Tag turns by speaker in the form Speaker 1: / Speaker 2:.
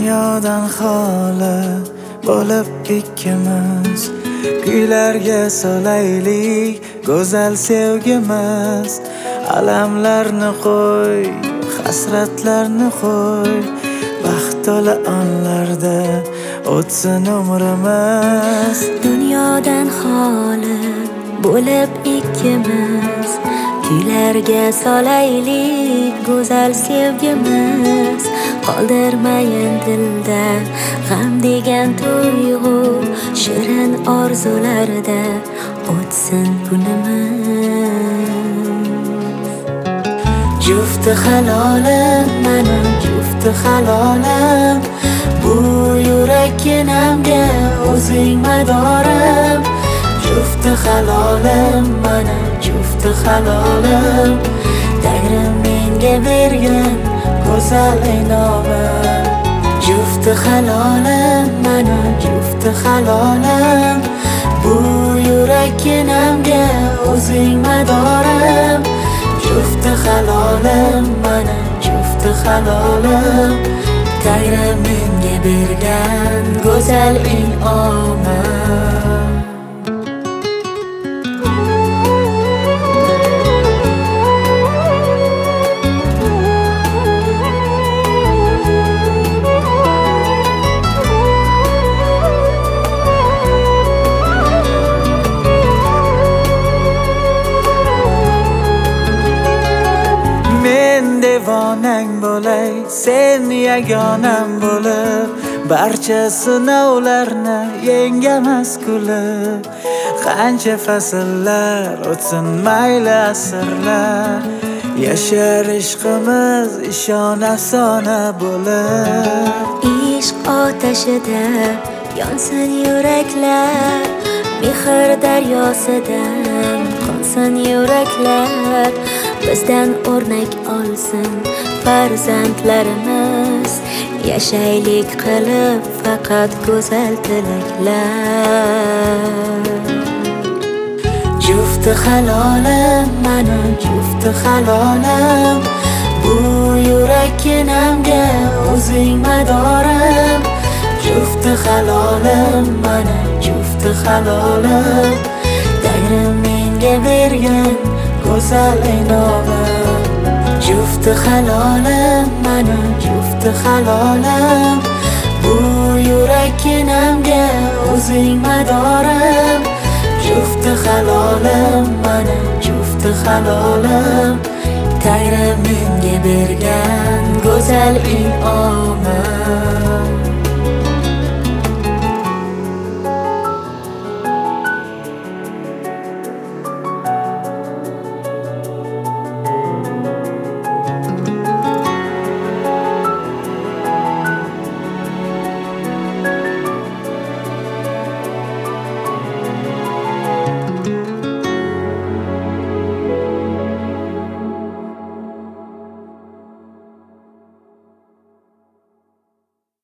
Speaker 1: Dunyodan xoli bo'lib ikkimiz, kuylarga solaylik go'zal sevgimiz. Alamlarni qo'y, hasratlarni qo'y, baxt to'la onlarda o'tsin umrimiz.
Speaker 2: Dunyodan xoli bo'lib ikkimiz, kuylarga solaylik go'zal sevgimiz. Qoldirmayin dilda g'am degan tuyg'u, shirin orzularda o'tsin kunimiz. Jufti halolim, mening jufti halolim, bu yurakkinamga o'zing madorim. Jufti halolim, mening jufti halolim, Tangrim menga bergan go'zal inomim. Jufti halolim, mening jufti halolim, bu yurakkinamga o'zing madorim. Jufti halolim, mening jufti halolim, Tangrim menga bergan go'zal inomim.
Speaker 1: Men devonang bo'lay, sen yagonam bo'lib, barcha sinovlarni yengamas kulib. Qancha fasllar o'tsin mayli asrlar, yashar ishqimiz ishon afsona bo'lib.
Speaker 2: Ishq otashida yonsin yuraklar, mehr daryosidan qonsin yuraklar. Bizdan o'rnak olsin farzandlarimiz, yashaylik qilib faqat go'zal tilaklar. Jufti halolim, mening jufti halolim, bu yurakkinamga o'zing madorim. Jufti halolim, mening jufti halolim, Tangrim menga bergan go'zal inomim. Jufti halolim, mening jufti halolim, bu yurakkinamga o'zing madorim. Jufti halolim, mening jufti halolim, Tangrim menga bergan go'zal inomim.